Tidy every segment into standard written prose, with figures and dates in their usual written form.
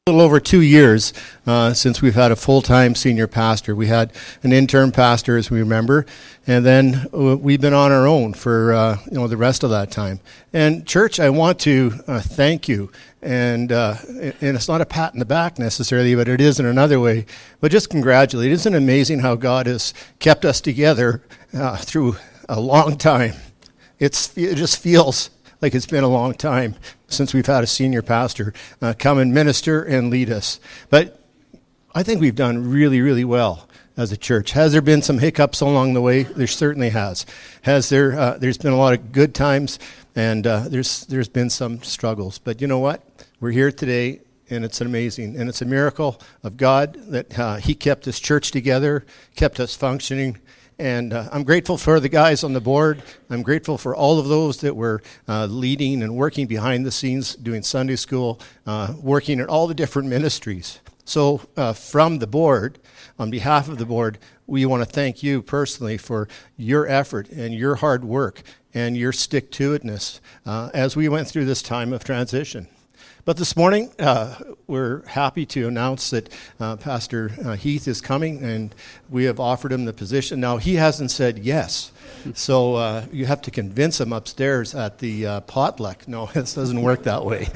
A little over 2 years since we've had a full-time senior pastor. We had an intern pastor, as we remember, and then we've been on our own for the rest of that time. And church, I want to thank you, and it's not a pat in the back necessarily, but it is in another way. But just congratulate. Isn't it amazing how God has kept us together through a long time? It just feels like it's been a long time since we've had a senior pastor come and minister and lead us. But I think we've done really, really well as a church. Has there been some hiccups along the way? There certainly has. There's been a lot of good times, and there's been some struggles. But you know what? We're here today, and it's amazing. And it's a miracle of God that He kept this church together, kept us functioning. And I'm grateful for the guys on the board. I'm grateful for all of those that were leading and working behind the scenes, doing Sunday school, working at all the different ministries. So from the board, on behalf of the board, we want to thank you personally for your effort and your hard work and your stick-to-itness as we went through this time of transition. But this morning, we're happy to announce that Pastor Heath is coming, and we have offered him the position. Now, he hasn't said yes, so you have to convince him upstairs at the potluck. No, this doesn't work that way.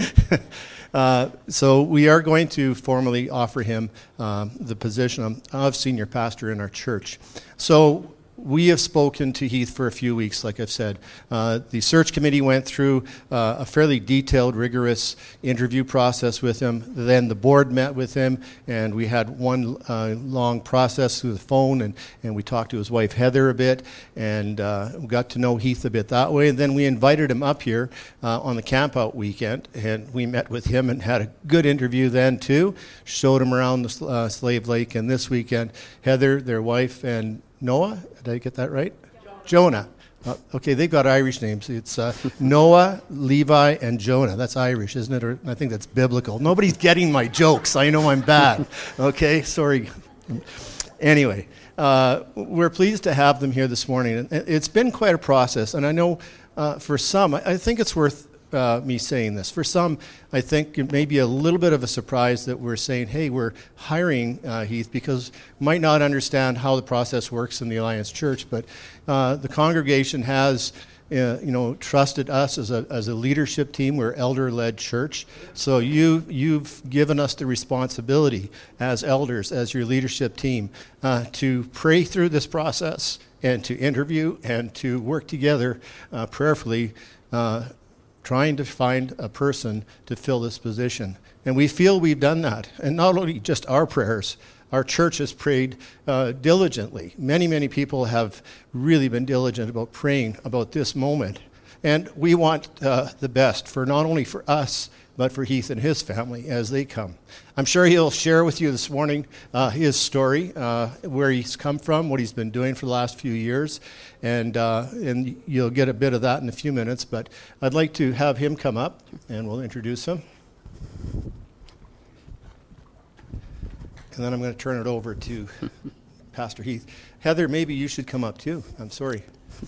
So we are going to formally offer him the position of senior pastor in our church. So we have spoken to Heath for a few weeks, like I've said. The search committee went through a fairly detailed, rigorous interview process with him. Then the board met with him, and we had one long process through the phone, and we talked to his wife, Heather, a bit, and got to know Heath a bit that way. And then we invited him up here on the camp-out weekend, and we met with him and had a good interview then, too. Showed him around the Slave Lake, and this weekend, Heather, their wife, and Noah, did I get that right? Jonah. Okay, they've got Irish names. It's Noah, Levi, and Jonah. That's Irish, isn't it? Or I think that's biblical. Nobody's getting my jokes. I know I'm bad. Okay, sorry. Anyway, we're pleased to have them here this morning. It's been quite a process, and I know for some, I think it's worth me saying this. For some, I think it may be a little bit of a surprise that we're saying, hey, we're hiring Heath, because we might not understand how the process works in the Alliance Church, but the congregation has trusted us as a leadership team. We're elder-led church, so you've given us the responsibility as elders, as your leadership team, to pray through this process and to interview and to work together prayerfully, trying to find a person to fill this position. And we feel we've done that. And not only just our prayers, our church has prayed diligently. Many, many people have really been diligent about praying about this moment. And we want the best for not only for us, but for Heath and his family as they come. I'm sure he'll share with you this morning his story, where he's come from, what he's been doing for the last few years, and you'll get a bit of that in a few minutes. But I'd like to have him come up, and we'll introduce him. And then I'm going to turn it over to Pastor Heath. Heather, maybe you should come up too. I'm sorry.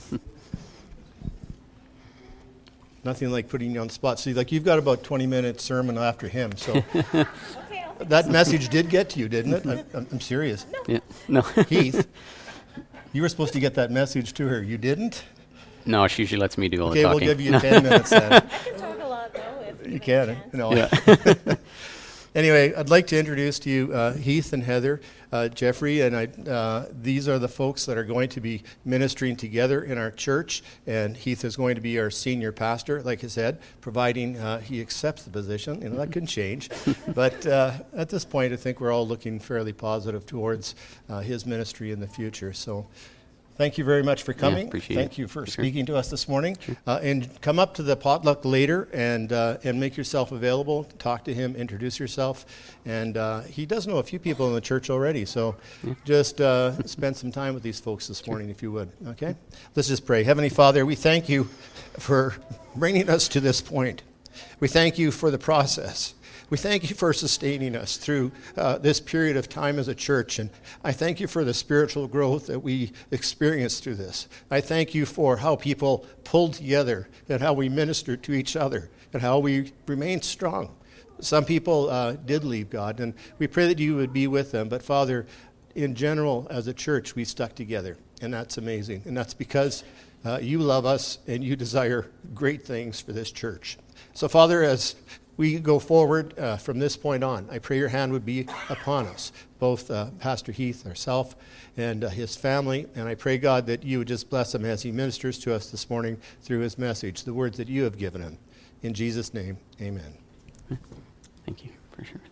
Nothing like putting you on the spot. See, like you've got about 20-minute sermon after him, so that message did get to you, didn't it? I'm serious. No. Yeah. No. Heath, you were supposed to get that message to her. You didn't? No, she usually lets me do all the talking. Okay, we'll give you 10 minutes then. I can talk a lot, though. You can. No. Yeah. Anyway, I'd like to introduce to you Heath and Heather, Jeffrey, and these are the folks that are going to be ministering together in our church, and Heath is going to be our senior pastor, like I said, providing he accepts the position. That can change, but at this point, I think we're all looking fairly positive towards his ministry in the future. So thank you very much for coming. Thank you for speaking to us this morning. Sure. And come up to the potluck later and make yourself available. Talk to him, introduce yourself. And he does know a few people in the church already, so just spend some time with these folks this morning if you would. Okay? Let's just pray. Heavenly Father, we thank you for bringing us to this point. We thank you for the process. We thank you for sustaining us through this period of time as a church, and I thank you for the spiritual growth that we experienced through this. I thank you for how people pulled together and how we ministered to each other and how we remained strong. some people did leave God, and we pray that you would be with them. But Father, in general, as a church, we stuck together, and that's amazing. And that's because you love us and you desire great things for this church. So Father, as we go forward from this point on, I pray your hand would be upon us, both Pastor Heath, ourselves, and his family. And I pray, God, that you would just bless him as he ministers to us this morning through his message, the words that you have given him. In Jesus' name, amen. Thank you, for sure.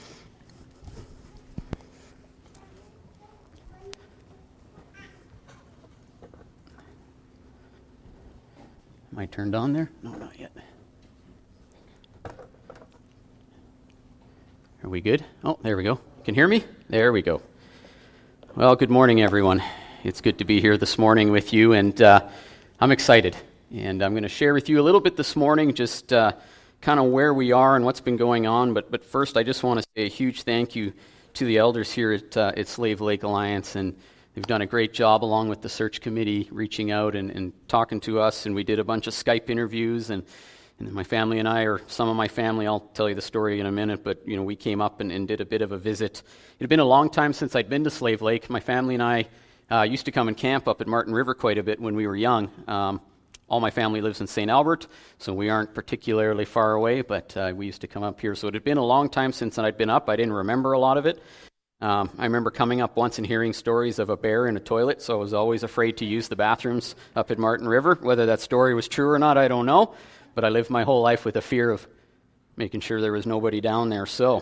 Am I turned on there? No, not yet. Are we good? Oh, there we go. Can you hear me? There we go. Well, good morning, everyone. It's good to be here this morning with you, and I'm excited. And I'm going to share with you a little bit this morning, just kind of where we are and what's been going on. But first, I just want to say a huge thank you to the elders here at Slave Lake Alliance, and they've done a great job along with the search committee, reaching out and talking to us. And we did a bunch of Skype interviews, and my family and I, or some of my family, I'll tell you the story in a minute, but we came up and did a bit of a visit. It had been a long time since I'd been to Slave Lake. My family and I used to come and camp up at Martin River quite a bit when we were young. All my family lives in St. Albert, so we aren't particularly far away, but we used to come up here. So it had been a long time since I'd been up. I didn't remember a lot of it. I remember coming up once and hearing stories of a bear in a toilet, so I was always afraid to use the bathrooms up at Martin River. Whether that story was true or not, I don't know. But I lived my whole life with a fear of making sure there was nobody down there. So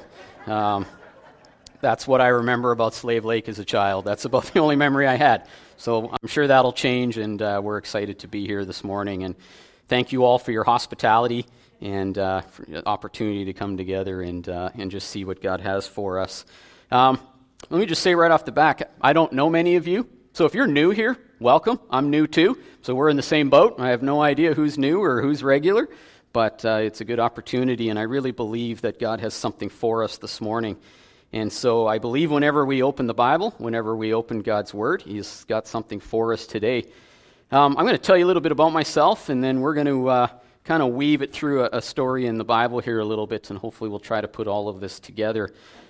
that's what I remember about Slave Lake as a child. That's about the only memory I had. So I'm sure that'll change, and we're excited to be here this morning. And thank you all for your hospitality and for the opportunity to come together and just see what God has for us. Let me just say right off the bat, I don't know many of you. So if you're new here, welcome. I'm new too. So we're in the same boat. I have no idea who's new or who's regular, but it's a good opportunity, and I really believe that God has something for us this morning. And so I believe whenever we open the Bible, whenever we open God's Word, He's got something for us today. I'm going to tell you a little bit about myself, and then we're going to kind of weave it through a story in the Bible here a little bit, and hopefully we'll try to put all of this together.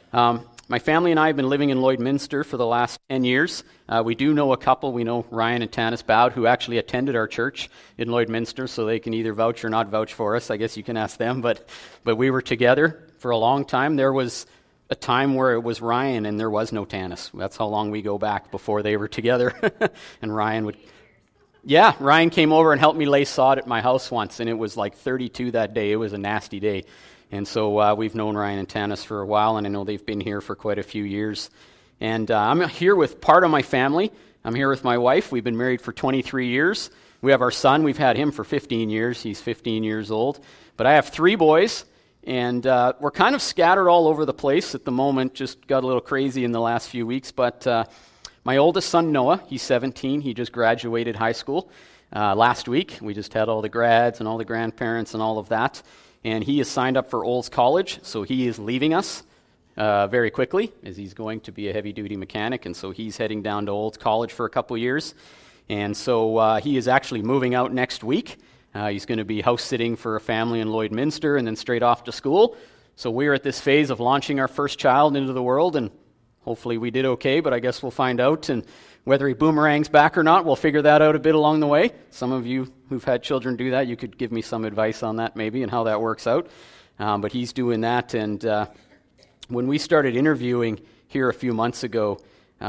My family and I have been living in Lloydminster for the last 10 years. We do know a couple. We know Ryan and Tanis Bowd, who actually attended our church in Lloydminster, so they can either vouch or not vouch for us. I guess you can ask them, but we were together for a long time. There was a time where it was Ryan and there was no Tanis. That's how long we go back before they were together. And Ryan would... Yeah, Ryan came over and helped me lay sod at my house once, and it was like 32 that day. It was a nasty day. And so we've known Ryan and Tanis for a while, and I know they've been here for quite a few years. And I'm here with part of my family. I'm here with my wife. We've been married for 23 years. We have our son. We've had him for 15 years. He's 15 years old. But I have 3 boys, and we're kind of scattered all over the place at the moment. Just got a little crazy in the last few weeks. But my oldest son, Noah, he's 17. He just graduated high school last week. We just had all the grads and all the grandparents and all of that. And he is signed up for Olds College, so he is leaving us very quickly, as he's going to be a heavy-duty mechanic, and so he's heading down to Olds College for a couple years. And so he is actually moving out next week. He's going to be house-sitting for a family in Lloydminster and then straight off to school. So we're at this phase of launching our first child into the world, and hopefully we did okay, but I guess we'll find out. And whether he boomerangs back or not, we'll figure that out a bit along the way. Some of you who've had children do that, you could give me some advice on that maybe and how that works out. But he's doing that. And when we started interviewing here a few months ago,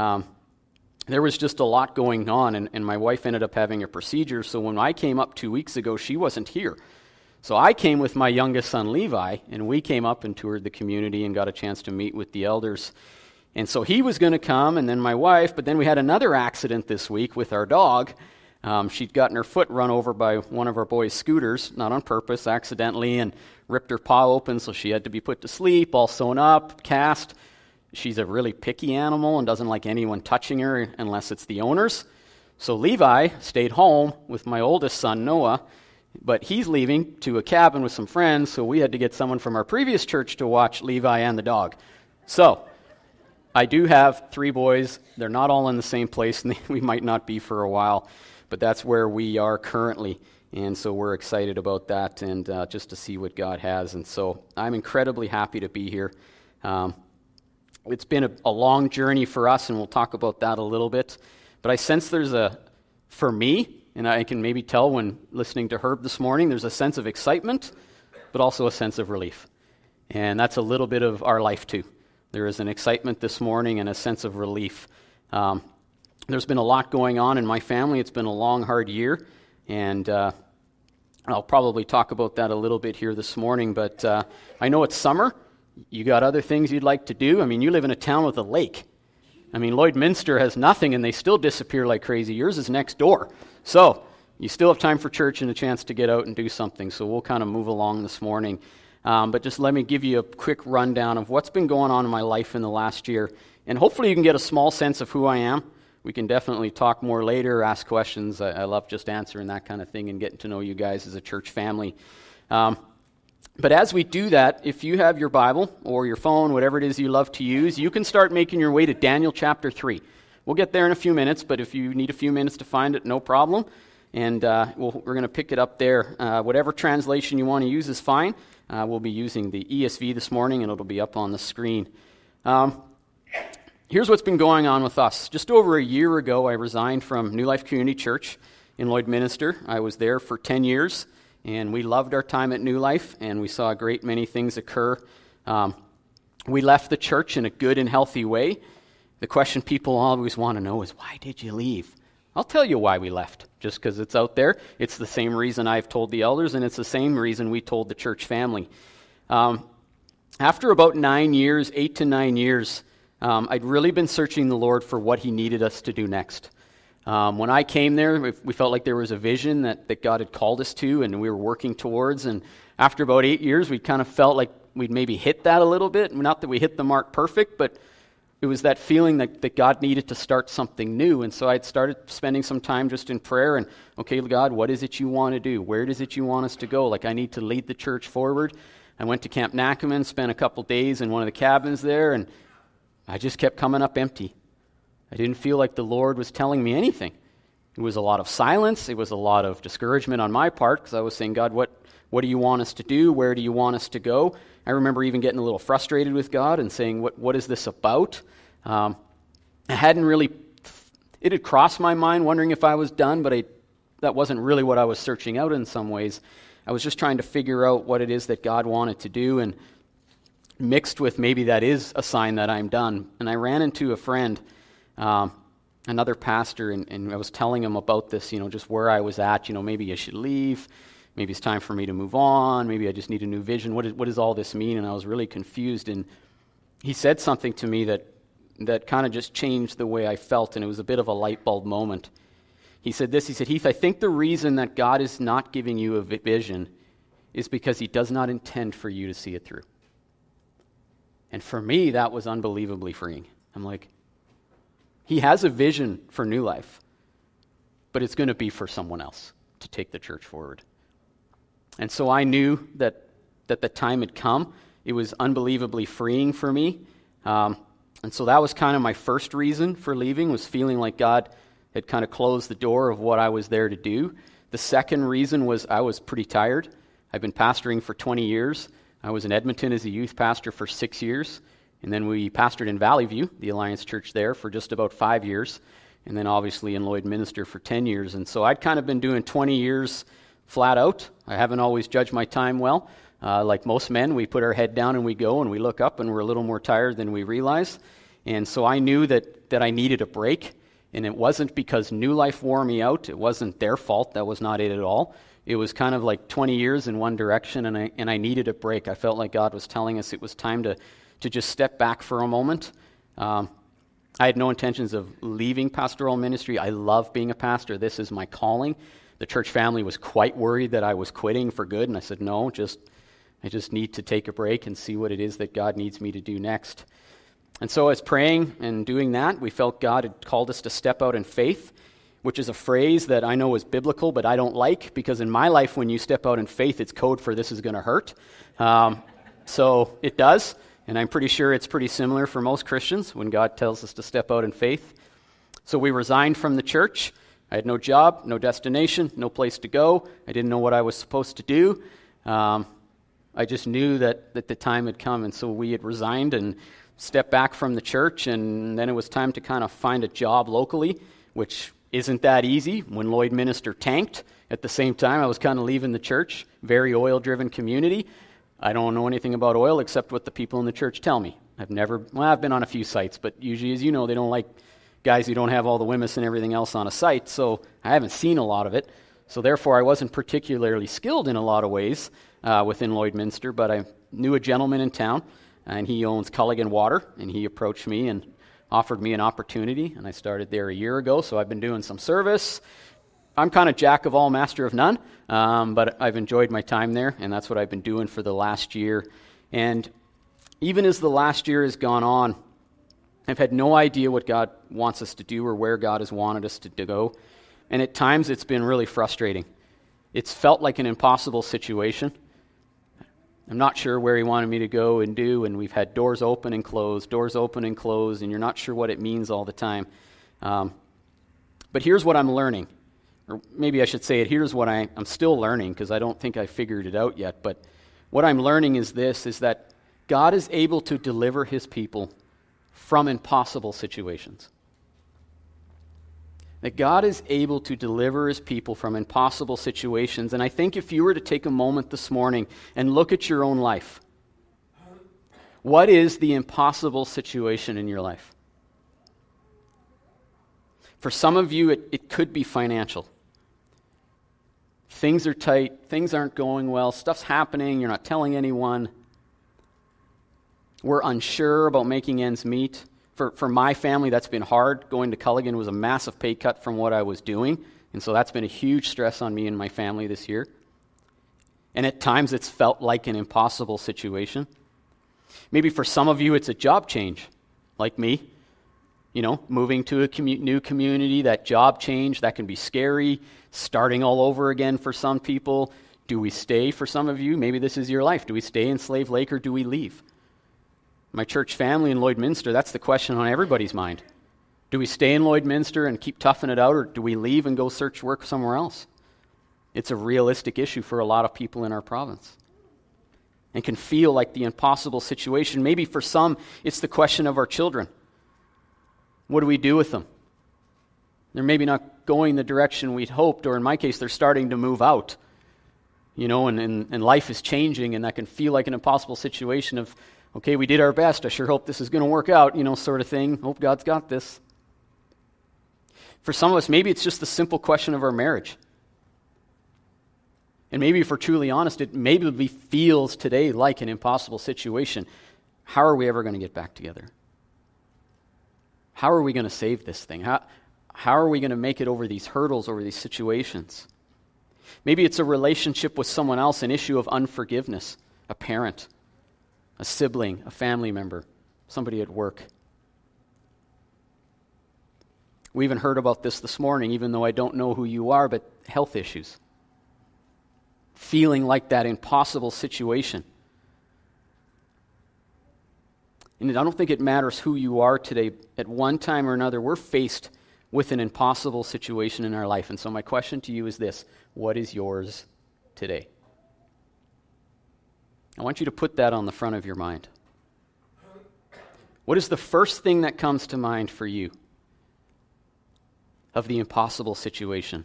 there was just a lot going on. And my wife ended up having a procedure. So when I came up 2 weeks ago, she wasn't here. So I came with my youngest son, Levi, and we came up and toured the community and got a chance to meet with the elders. And so he was going to come, and then my wife, but then we had another accident this week with our dog. She'd gotten her foot run over by one of our boys' scooters, not on purpose, accidentally, and ripped her paw open, so she had to be put to sleep, all sewn up, cast. She's a really picky animal and doesn't like anyone touching her unless it's the owners. So Levi stayed home with my oldest son, Noah, but he's leaving to a cabin with some friends, so we had to get someone from our previous church to watch Levi and the dog. So I do have 3 boys. They're not all in the same place, and we might not be for a while, but that's where we are currently. And so we're excited about that and just to see what God has. And so I'm incredibly happy to be here. It's been a long journey for us, and we'll talk about that a little bit. But I sense for me, and I can maybe tell when listening to Herb this morning, there's a sense of excitement, but also a sense of relief. And that's a little bit of our life too. There is an excitement this morning and a sense of relief. There's been a lot going on in my family. It's been a long, hard year, and I'll probably talk about that a little bit here this morning. But I know it's summer. You got other things you'd like to do. I mean, you live in a town with a lake. I mean, Lloydminster has nothing, and they still disappear like crazy. Yours is next door. So you still have time for church and a chance to get out and do something. So we'll kind of move along this morning. But just let me give you a quick rundown of what's been going on in my life in the last year. And hopefully you can get a small sense of who I am. We can definitely talk more later, ask questions. I love just answering that kind of thing and getting to know you guys as a church family. But as we do that, if you have your Bible or your phone, whatever it is you love to use, you can start making your way to Daniel chapter 3. We'll get there in a few minutes, but if you need a few minutes to find it, no problem. And we're going to pick it up there. Whatever translation you want to use is fine. We'll be using the ESV this morning, and it'll be up on the screen. Here's what's been going on with us. Just over a year ago, I resigned from New Life Community Church in Lloydminster. I was there for 10 years, and we loved our time at New Life, and we saw a great many things occur. We left the church in a good and healthy way. The question people always want to know is, why did you leave? I'll tell you why we left, just because it's out there. It's the same reason I've told the elders, and it's the same reason we told the church family. After about 8 to 9 years, I'd really been searching the Lord for what He needed us to do next. When I came there, we felt like there was a vision that God had called us to, and we were working towards. And after about 8 years, we kind of felt like we'd maybe hit that a little bit. Not that we hit the mark perfect, but it was that feeling that God needed to start something new. And so I'd started spending some time just in prayer and, okay, God, what is it you want to do? Where is it you want us to go? Like, I need to lead the church forward. I went to Camp Nakaman, spent a couple days in one of the cabins there, and I just kept coming up empty. I didn't feel like the Lord was telling me anything. It was a lot of silence. It was a lot of discouragement on my part because I was saying, God, what do you want us to do? Where do you want us to go? I remember even getting a little frustrated with God and saying, what is this about? I hadn't really, it had crossed my mind wondering if I was done, but that wasn't really what I was searching out in some ways. I was just trying to figure out what it is that God wanted to do, and mixed with maybe that is a sign that I'm done. And I ran into a friend, another pastor, and I was telling him about this, just where I was at, maybe I should leave, maybe it's time for me to move on, maybe I just need a new vision, what does all this mean? And I was really confused, and he said something to me that kind of just changed the way I felt, and it was a bit of a light bulb moment. He said this, he said, Heath, I think the reason that God is not giving you a vision is because He does not intend for you to see it through. And for me, that was unbelievably freeing. I'm like, He has a vision for New Life, but it's going to be for someone else to take the church forward. And so I knew that the time had come. It was unbelievably freeing for me. And so that was kind of my first reason for leaving, was feeling like God had kind of closed the door of what I was there to do. The second reason was I was pretty tired. I've been pastoring for 20 years. I was in Edmonton as a youth pastor for 6 years, and then we pastored in Valley View, the Alliance Church there, for just about 5 years, and then obviously in Lloydminster for 10 years. And so I'd kind of been doing 20 years flat out. I haven't always judged my time well. Like most men, we put our head down and we go and we look up and we're a little more tired than we realize. And so I knew that I needed a break, and it wasn't because New Life wore me out. It wasn't their fault. That was not it at all. It was kind of like 20 years in one direction, and I needed a break. I felt like God was telling us it was time to just step back for a moment. I had no intentions of leaving pastoral ministry. I love being a pastor. This is my calling. The church family was quite worried that I was quitting for good, and I said, no, I just need to take a break and see what it is that God needs me to do next. And so as praying and doing that, we felt God had called us to step out in faith, which is a phrase that I know is biblical, but I don't like, because in my life, when you step out in faith, it's code for this is going to hurt. So it does, and I'm pretty sure it's pretty similar for most Christians when God tells us to step out in faith. So we resigned from the church. I had no job, no destination, no place to go. I didn't know what I was supposed to do. I just knew that the time had come, and so we had resigned and stepped back from the church, and then it was time to kind of find a job locally, which isn't that easy. When Lloydminster tanked, at the same time, I was kind of leaving the church, very oil-driven community. I don't know anything about oil except what the people in the church tell me. I've been on a few sites, but usually, as you know, they don't like guys who don't have all the Wimmis and everything else on a site, so I haven't seen a lot of it. So therefore, I wasn't particularly skilled in a lot of ways within Lloydminster, but I knew a gentleman in town, and he owns Culligan Water, and he approached me and offered me an opportunity, and I started there a year ago, so I've been doing some service. I'm kind of jack of all, master of none, but I've enjoyed my time there, and that's what I've been doing for the last year. And even as the last year has gone on, I've had no idea what God wants us to do or where God has wanted us to go. And at times it's been really frustrating. It's felt like an impossible situation. I'm not sure where he wanted me to go and do, and we've had doors open and close, and you're not sure what it means all the time. But here's what I'm learning. Or maybe I should say it, here's what I'm still learning, because I don't think I figured it out yet. But what I'm learning is this, is that God is able to deliver his people from impossible situations. That God is able to deliver his people from impossible situations. And I think if you were to take a moment this morning and look at your own life, what is the impossible situation in your life? For some of you, it could be financial. Things are tight, things aren't going well, stuff's happening, you're not telling anyone. We're unsure about making ends meet. For my family, that's been hard. Going to Culligan was a massive pay cut from what I was doing, and so that's been a huge stress on me and my family this year. And at times it's felt like an impossible situation. Maybe for some of you it's a job change, like me. You know, moving to a new community, that job change, that can be scary. Starting all over again for some people. Do we stay for some of you? Maybe this is your life. Do we stay in Slave Lake or do we leave? My church family in Lloydminster, that's the question on everybody's mind. Do we stay in Lloydminster and keep toughing it out, or do we leave and go search work somewhere else? It's a realistic issue for a lot of people in our province. And can feel like the impossible situation. Maybe for some, it's the question of our children. What do we do with them? They're maybe not going the direction we'd hoped, or in my case, they're starting to move out. You know, and life is changing, and that can feel like an impossible situation of, okay, we did our best, I sure hope this is going to work out, you know, sort of thing. Hope God's got this. For some of us, maybe it's just the simple question of our marriage. And maybe if we're truly honest, it maybe feels today like an impossible situation. How are we ever going to get back together? How are we going to save this thing? How are we going to make it over these hurdles, over these situations? Maybe it's a relationship with someone else, an issue of unforgiveness, a parent, a sibling, a family member, somebody at work. We even heard about this morning, even though I don't know who you are, but health issues. Feeling like that impossible situation. And I don't think it matters who you are today. At one time or another, we're faced with an impossible situation in our life. And so my question to you is this: what is yours today? I want you to put that on the front of your mind. What is the first thing that comes to mind for you of the impossible situation?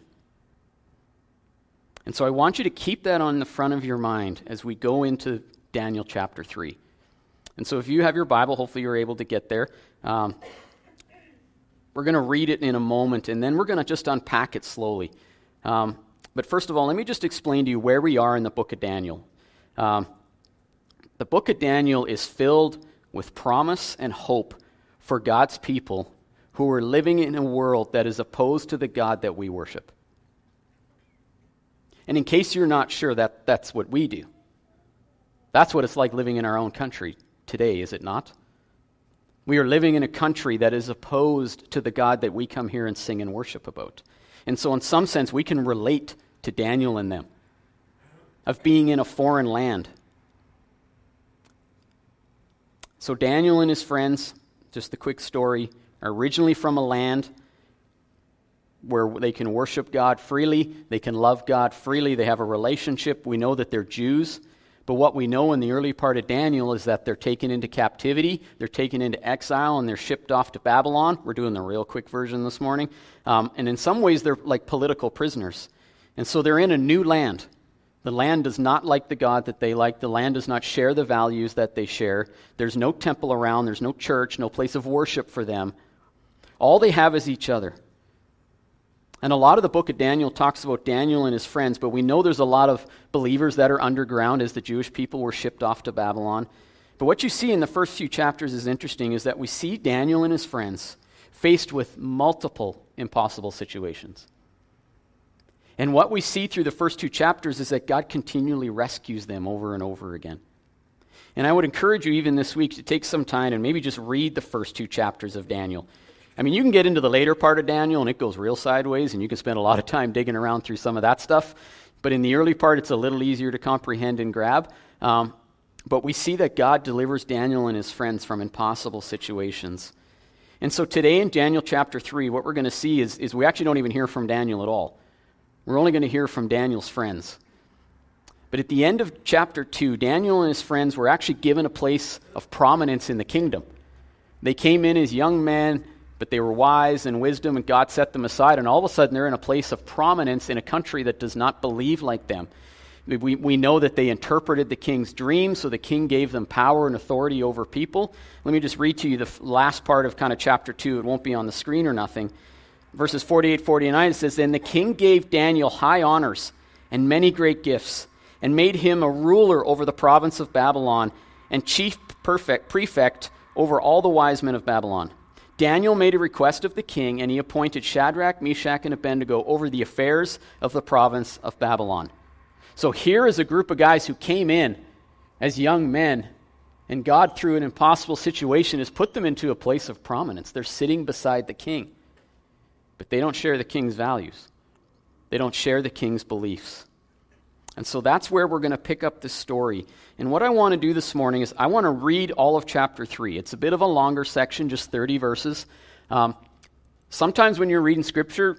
And so I want you to keep that on the front of your mind as we go into Daniel chapter 3. And so if you have your Bible, hopefully you're able to get there. We're going to read it in a moment, and then we're going to just unpack it slowly. But first of all, let me just explain to you where we are in the book of Daniel. The book of Daniel is filled with promise and hope for God's people who are living in a world that is opposed to the God that we worship. And in case you're not sure, that's what we do. That's what it's like living in our own country today, is it not? We are living in a country that is opposed to the God that we come here and sing and worship about. And so in some sense, we can relate to Daniel and them, of being in a foreign land. So Daniel and his friends, just the quick story, are originally from a land where they can worship God freely, they can love God freely, they have a relationship. We know that they're Jews, but what we know in the early part of Daniel is that they're taken into captivity, they're taken into exile, and they're shipped off to Babylon. We're doing the real quick version this morning. And in some ways, they're like political prisoners. And so they're in a new land. The land does not like the God that they like. The land does not share the values that they share. There's no temple around. There's no church, no place of worship for them. All they have is each other. And a lot of the book of Daniel talks about Daniel and his friends, but we know there's a lot of believers that are underground as the Jewish people were shipped off to Babylon. But what you see in the first few chapters is interesting, is that we see Daniel and his friends faced with multiple impossible situations. And what we see through the first 2 chapters is that God continually rescues them over and over again. And I would encourage you even this week to take some time and maybe just read the first 2 chapters of Daniel. I mean, you can get into the later part of Daniel, and it goes real sideways, and you can spend a lot of time digging around through some of that stuff. But in the early part, it's a little easier to comprehend and grab. But we see that God delivers Daniel and his friends from impossible situations. And so today in Daniel chapter 3, what we're going to see is we actually don't even hear from Daniel at all. We're only going to hear from Daniel's friends. But at the end of chapter 2, Daniel and his friends were actually given a place of prominence in the kingdom. They came in as young men, but they were wise and wisdom, and God set them aside, and all of a sudden they're in a place of prominence in a country that does not believe like them. We know that they interpreted the king's dream, so the king gave them power and authority over people. Let me just read to you the last part of kind of chapter 2. It won't be on the screen or nothing. Verses 48-49, it says, "Then the king gave Daniel high honors and many great gifts, and made him a ruler over the province of Babylon, and chief prefect over all the wise men of Babylon. Daniel made a request of the king, and he appointed Shadrach, Meshach, and Abednego over the affairs of the province of Babylon." So here is a group of guys who came in as young men, and God, through an impossible situation, has put them into a place of prominence. They're sitting beside the king, but they don't share the king's values. They don't share the king's beliefs. And so that's where we're going to pick up this story. And what I want to do this morning is I want to read all of chapter 3. It's a bit of a longer section, just 30 verses. Sometimes when you're reading Scripture,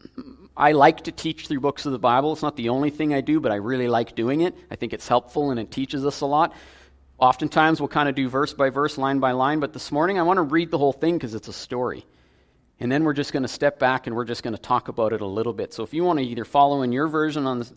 I like to teach through books of the Bible. It's not the only thing I do, but I really like doing it. I think it's helpful and it teaches us a lot. Oftentimes we'll kind of do verse by verse, line by line, but this morning I want to read the whole thing because it's a story. And then we're just going to step back and we're just going to talk about it a little bit. So if you want to either follow in your version on the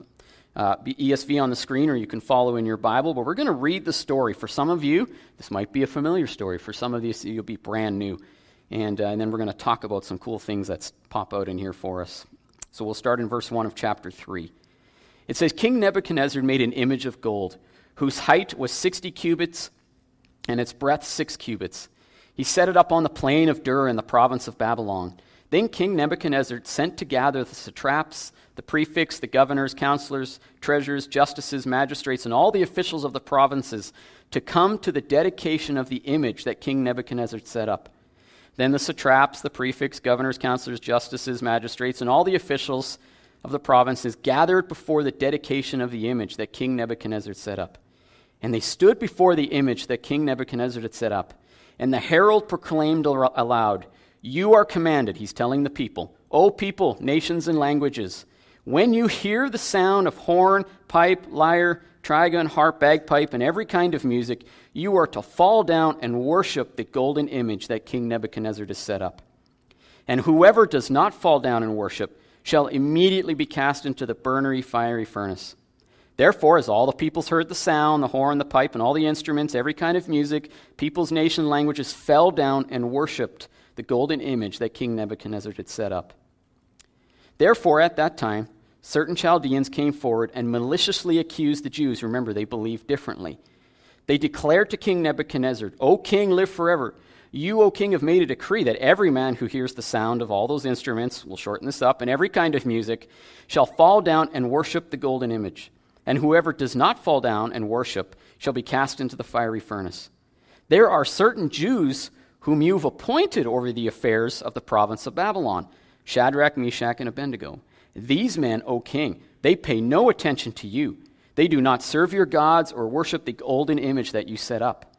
ESV on the screen, or you can follow in your Bible, but we're going to read the story. For some of you, this might be a familiar story. For some of you, you'll be brand new. And then we're going to talk about some cool things that pop out in here for us. So we'll start in verse 1 of chapter 3. It says, "King Nebuchadnezzar made an image of gold, whose height was 60 cubits, and its breadth 6 cubits. He set it up on the plain of Dur in the province of Babylon. Then King Nebuchadnezzar sent to gather the satraps, the prefects, the governors, counselors, treasurers, justices, magistrates, and all the officials of the provinces to come to the dedication of the image that King Nebuchadnezzar set up. Then the satraps, the prefects, governors, counselors, justices, magistrates, and all the officials of the provinces gathered before the dedication of the image that King Nebuchadnezzar set up. And they stood before the image that King Nebuchadnezzar had set up. And the herald proclaimed aloud, 'You are commanded,'" he's telling the people, "O people, nations, and languages, when you hear the sound of horn, pipe, lyre, trigon, harp, bagpipe, and every kind of music, you are to fall down and worship the golden image that King Nebuchadnezzar has set up. And whoever does not fall down and worship shall immediately be cast into the burning fiery furnace. Therefore, as all the peoples heard the sound, the horn, the pipe, and all the instruments, every kind of music, peoples, nation, languages fell down and worshipped the golden image that King Nebuchadnezzar had set up. Therefore, at that time, certain Chaldeans came forward and maliciously accused the Jews." Remember, they believed differently. "They declared to King Nebuchadnezzar, 'O king, live forever. You, O king, have made a decree that every man who hears the sound of all those instruments,'" we'll shorten this up, "'and every kind of music, shall fall down and worship the golden image. And whoever does not fall down and worship shall be cast into the fiery furnace. There are certain Jews whom you've appointed over the affairs of the province of Babylon, Shadrach, Meshach, and Abednego. These men, O king, they pay no attention to you. They do not serve your gods or worship the golden image that you set up.'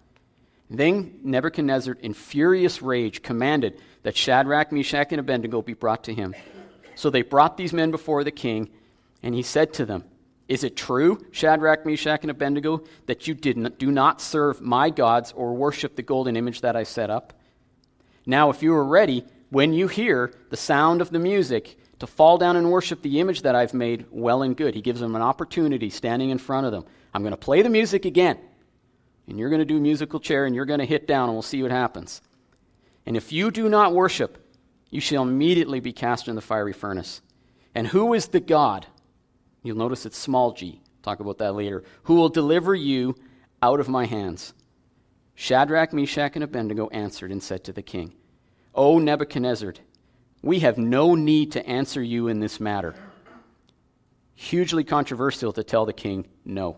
Then Nebuchadnezzar, in furious rage, commanded that Shadrach, Meshach, and Abednego be brought to him. So they brought these men before the king, and he said to them, "Is it true, Shadrach, Meshach, and Abednego, that you do not serve my gods or worship the golden image that I set up? Now, if you are ready, when you hear the sound of the music, to fall down and worship the image that I've made, well and good." He gives them an opportunity standing in front of them. "I'm going to play the music again, and you're going to do musical chair, and you're going to hit down, and we'll see what happens. And if you do not worship, you shall immediately be cast in the fiery furnace. And who is the God," you'll notice it's small g, talk about that later, "who will deliver you out of my hands?" Shadrach, Meshach, and Abednego answered and said to the king, "O Nebuchadnezzar, we have no need to answer you in this matter." Hugely controversial to tell the king no.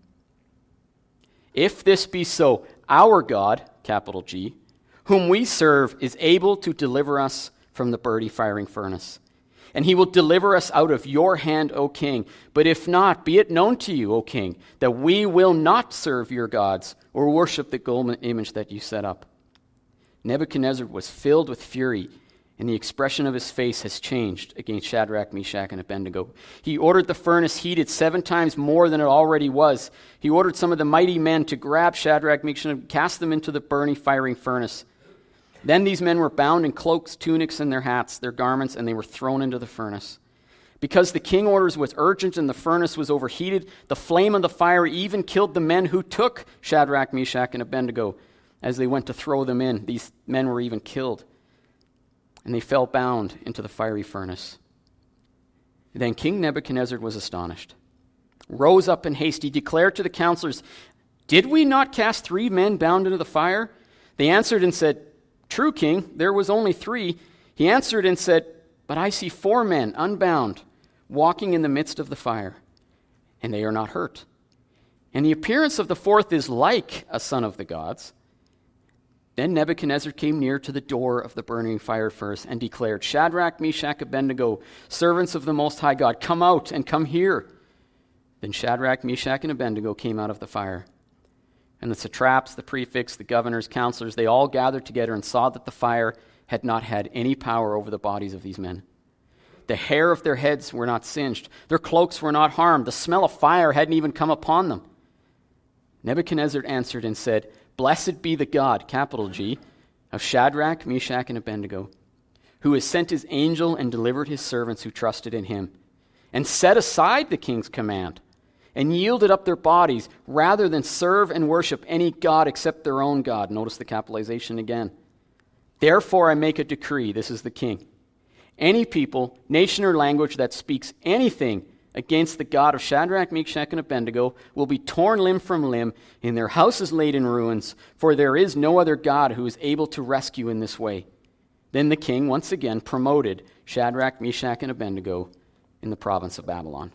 "If this be so, our God," capital G, "whom we serve is able to deliver us from the burning firing furnace. And he will deliver us out of your hand, O king. But if not, be it known to you, O king, that we will not serve your gods or worship the golden image that you set up." Nebuchadnezzar was filled with fury, and the expression of his face has changed against Shadrach, Meshach, and Abednego. He ordered the furnace heated 7 times more than it already was. He ordered some of the mighty men to grab Shadrach, Meshach, and cast them into the burning, firing furnace. Then these men were bound in cloaks, tunics, and their hats, their garments, and they were thrown into the furnace. Because the king's orders was urgent and the furnace was overheated, the flame of the fire even killed the men who took Shadrach, Meshach, and Abednego. As they went to throw them in, these men were even killed, and they fell bound into the fiery furnace. Then King Nebuchadnezzar was astonished, rose up in haste. He declared to the counselors, "Did we not cast 3 men bound into the fire?" They answered and said, "True, king, there was only 3. He answered and said, "But I see 4 men unbound, walking in the midst of the fire, and they are not hurt. And the appearance of the 4th is like a son of the gods." Then Nebuchadnezzar came near to the door of the burning fire furnace and declared, "Shadrach, Meshach, Abednego, servants of the Most High God, come out and come here." Then Shadrach, Meshach, and Abednego came out of the fire. And the satraps, the prefects, the governors, counselors, they all gathered together and saw that the fire had not had any power over the bodies of these men. The hair of their heads were not singed. Their cloaks were not harmed. The smell of fire hadn't even come upon them. Nebuchadnezzar answered and said, "Blessed be the God," capital G, "of Shadrach, Meshach, and Abednego, who has sent his angel and delivered his servants who trusted in him, and set aside the king's command, and yielded up their bodies rather than serve and worship any god except their own God." Notice the capitalization again. "Therefore I make a decree," this is the king, "any people, nation, or language that speaks anything against the God of Shadrach, Meshach, and Abednego will be torn limb from limb, and their houses laid in ruins, for there is no other God who is able to rescue in this way." Then the king once again promoted Shadrach, Meshach, and Abednego in the province of Babylon.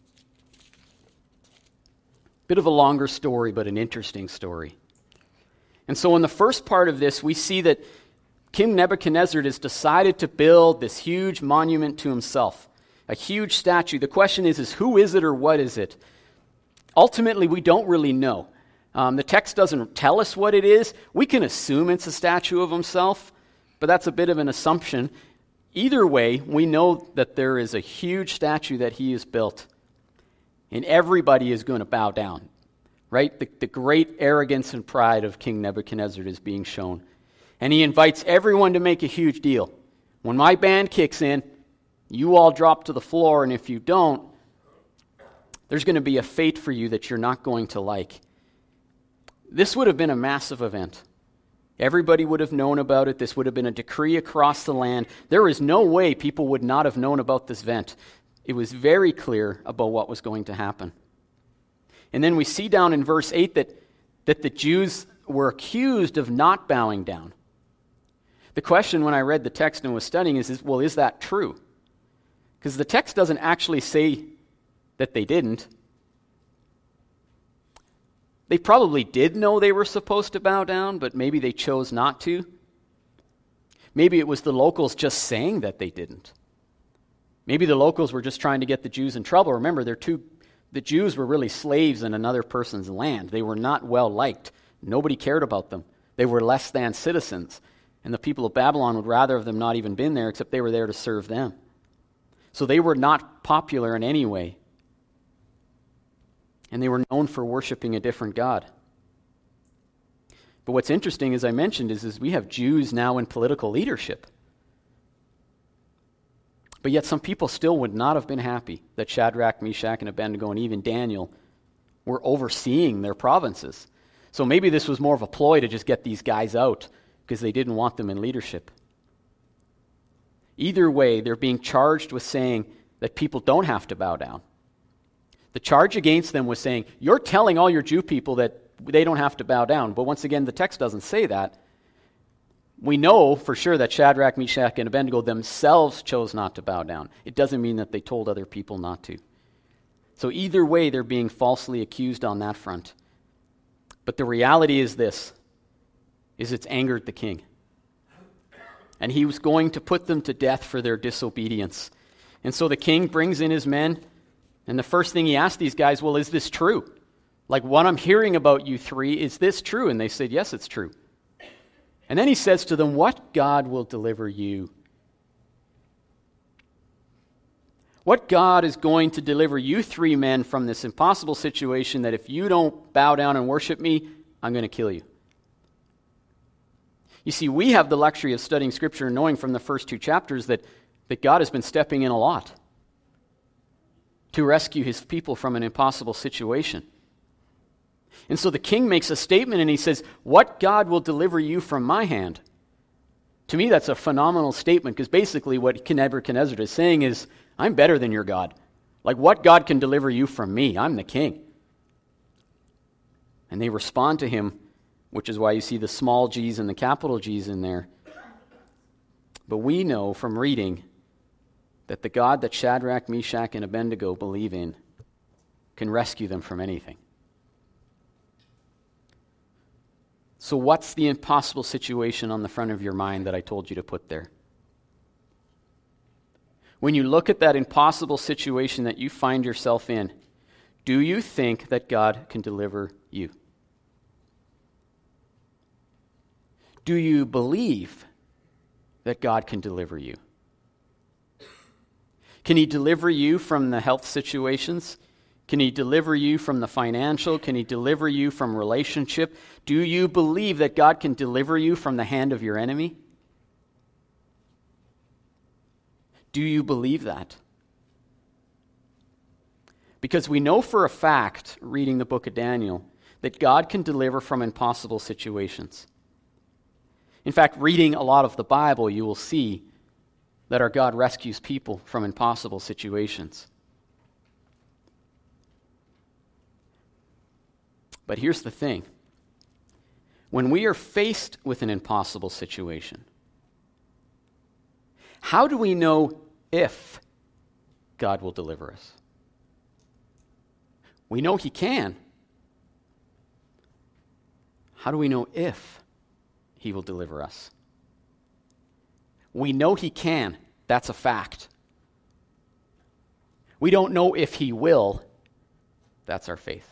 Bit of a longer story, but an interesting story. And so in the first part of this, we see that King Nebuchadnezzar has decided to build this huge monument to himself, a huge statue. The question is who is it or what is it? Ultimately, we don't really know. The text doesn't tell us what it is. We can assume it's a statue of himself, but that's a bit of an assumption. Either way, we know that there is a huge statue that he has built. And everybody is going to bow down, right? The great arrogance and pride of King Nebuchadnezzar is being shown. And he invites everyone to make a huge deal. When my band kicks in, you all drop to the floor, and if you don't, there's going to be a fate for you that you're not going to like. This would have been a massive event. Everybody would have known about it. This would have been a decree across the land. There is no way people would not have known about this event. It was very clear about what was going to happen. And then we see down in verse 8 that the Jews were accused of not bowing down. The question when I read the text and was studying is that true? Because the text doesn't actually say that they didn't. They probably did know they were supposed to bow down, but maybe they chose not to. Maybe it was the locals just saying that they didn't. Maybe the locals were just trying to get the Jews in trouble. Remember, the Jews were really slaves in another person's land. They were not well liked. Nobody cared about them. They were less than citizens. And the people of Babylon would rather have them not even been there, except they were there to serve them. So they were not popular in any way. And they were known for worshiping a different God. But what's interesting, as I mentioned, is we have Jews now in political leadership. But yet some people still would not have been happy that Shadrach, Meshach, and Abednego, and even Daniel were overseeing their provinces. So maybe this was more of a ploy to just get these guys out because they didn't want them in leadership. Either way, they're being charged with saying that people don't have to bow down. The charge against them was saying, you're telling all your Jew people that they don't have to bow down. But once again, the text doesn't say that. We know for sure that Shadrach, Meshach, and Abednego themselves chose not to bow down. It doesn't mean that they told other people not to. So either way, they're being falsely accused on that front. But the reality is this, is it's angered the king. And he was going to put them to death for their disobedience. And so the king brings in his men, and the first thing he asked these guys, well, is this true? Like, what I'm hearing about you three, is this true? And they said, yes, it's true. And then he says to them, what God will deliver you? What God is going to deliver you three men from this impossible situation that if you don't bow down and worship me, I'm going to kill you? You see, we have the luxury of studying Scripture and knowing from the first two chapters that God has been stepping in a lot to rescue his people from an impossible situation. And so the king makes a statement and he says, what God will deliver you from my hand? To me, that's a phenomenal statement because basically what Nebuchadnezzar is saying is, I'm better than your God. Like, what God can deliver you from me? I'm the king. And they respond to him, which is why you see the small g's and the capital G's in there. But we know from reading that the God that Shadrach, Meshach, and Abednego believe in can rescue them from anything. So what's the impossible situation on the front of your mind that I told you to put there? When you look at that impossible situation that you find yourself in, do you think that God can deliver you? Do you believe that God can deliver you? Can he deliver you from the health situations? Can he deliver you from the financial? Can he deliver you from relationship? Do you believe that God can deliver you from the hand of your enemy? Do you believe that? Because we know for a fact, reading the book of Daniel, that God can deliver from impossible situations. In fact, reading a lot of the Bible, you will see that our God rescues people from impossible situations. But here's the thing. When we are faced with an impossible situation, how do we know if God will deliver us? We know he can. How do we know if he will deliver us? We know he can. That's a fact. We don't know if he will. That's our faith.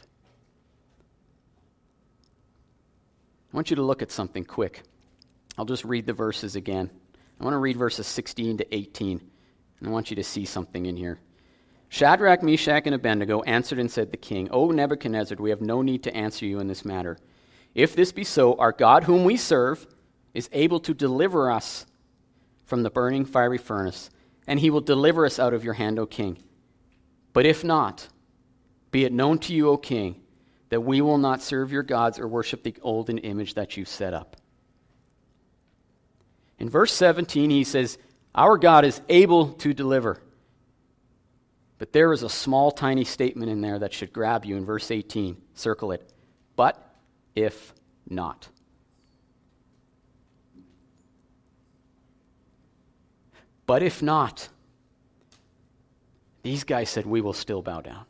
I want you to look at something quick. I'll just read the verses again. I want to read verses 16 to 18, and I want you to see something in here. Shadrach, Meshach, and Abednego answered and said to the king, O Nebuchadnezzar, we have no need to answer you in this matter. If this be so, our God whom we serve is able to deliver us from the burning fiery furnace, and he will deliver us out of your hand, O king. But if not, be it known to you, O king, that we will not serve your gods or worship the golden image that you've set up. In verse 17, he says, our God is able to deliver. But there is a small, tiny statement in there that should grab you in verse 18. Circle it. But if not. But if not, these guys said, we will still bow down.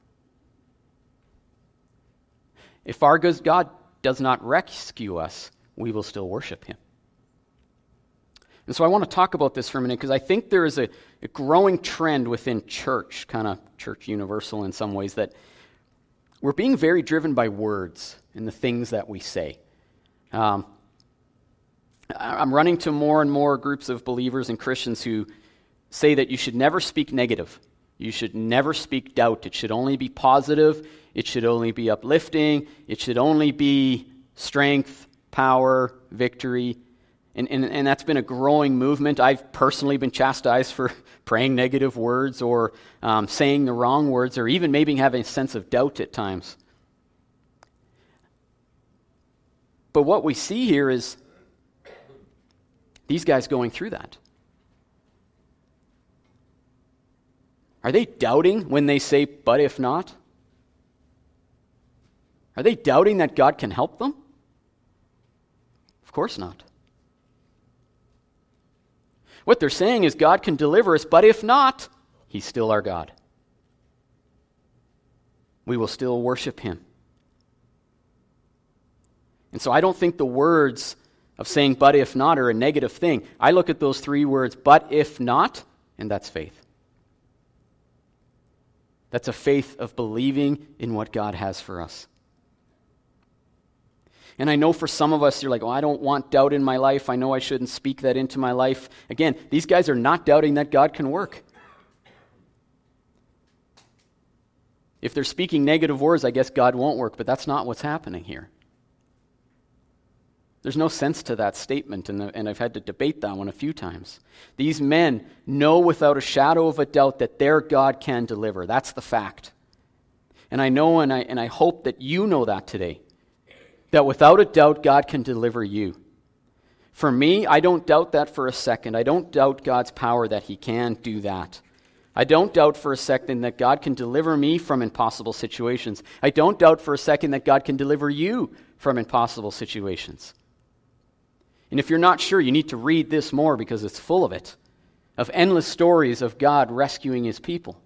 If our God does not rescue us, we will still worship him. And so I want to talk about this for a minute because I think there is a growing trend within church, kind of church universal in some ways, that we're being very driven by words and the things that we say. I'm running to more and more groups of believers and Christians who say that you should never speak negative. You should never speak doubt. It should only be positive. It should only be uplifting. It should only be strength, power, victory. And that's been a growing movement. I've personally been chastised for praying negative words or saying the wrong words or even maybe having a sense of doubt at times. But what we see here is these guys going through that. Are they doubting when they say, but if not? Are they doubting that God can help them? Of course not. What they're saying is God can deliver us, but if not, He's still our God. We will still worship Him. And so I don't think the words of saying but if not are a negative thing. I look at those three words, but if not, and that's faith. That's a faith of believing in what God has for us. And I know for some of us, you're like, oh, I don't want doubt in my life. I know I shouldn't speak that into my life. Again, these guys are not doubting that God can work. If they're speaking negative words, I guess God won't work, but that's not what's happening here. There's no sense to that statement, and I've had to debate that one a few times. These men know without a shadow of a doubt that their God can deliver. That's the fact. And I know and I hope that you know that today, that without a doubt God can deliver you. For me, I don't doubt that for a second. I don't doubt God's power that He can do that. I don't doubt for a second that God can deliver me from impossible situations. I don't doubt for a second that God can deliver you from impossible situations. And if you're not sure, you need to read this more because it's full of it, of endless stories of God rescuing His people.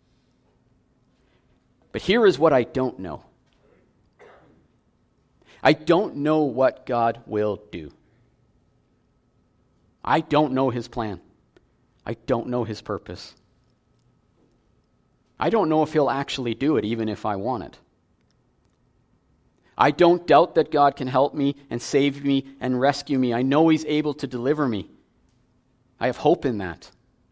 But here is what I don't know. I don't know what God will do. I don't know His plan. I don't know His purpose. I don't know if He'll actually do it, even if I want it. I don't doubt that God can help me and save me and rescue me. I know He's able to deliver me. I have hope in that.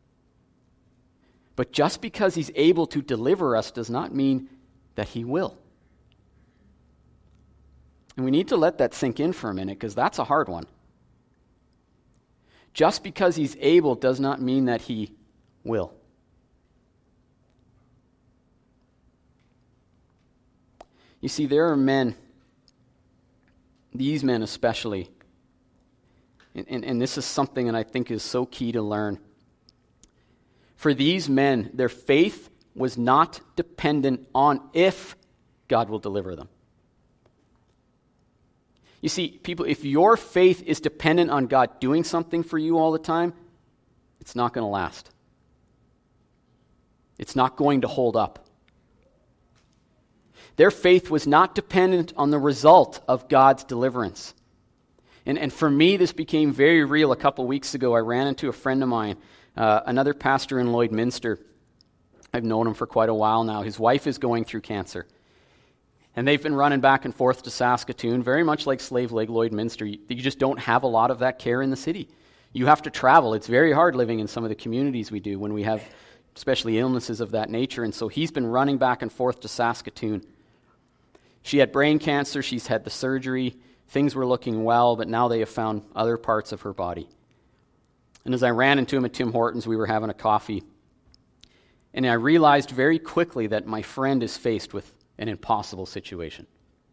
But just because He's able to deliver us does not mean that He will. And we need to let that sink in for a minute because that's a hard one. Just because He's able does not mean that He will. You see, there are men, these men especially, and this is something that I think is so key to learn. For these men, their faith was not dependent on if God will deliver them. You see, people, if your faith is dependent on God doing something for you all the time, it's not going to last. It's not going to hold up. Their faith was not dependent on the result of God's deliverance. And for me, this became very real a couple weeks ago. I ran into a friend of mine, another pastor in Lloydminster. I've known him for quite a while now. His wife is going through cancer. And they've been running back and forth to Saskatoon, very much like Slave Lake, Lloydminster. You just don't have a lot of that care in the city. You have to travel. It's very hard living in some of the communities we do when we have especially illnesses of that nature. And so he's been running back and forth to Saskatoon. She had brain cancer. She's had the surgery. Things were looking well, but now they have found other parts of her body. And as I ran into him at Tim Hortons, we were having a coffee. And I realized very quickly that my friend is faced with an impossible situation.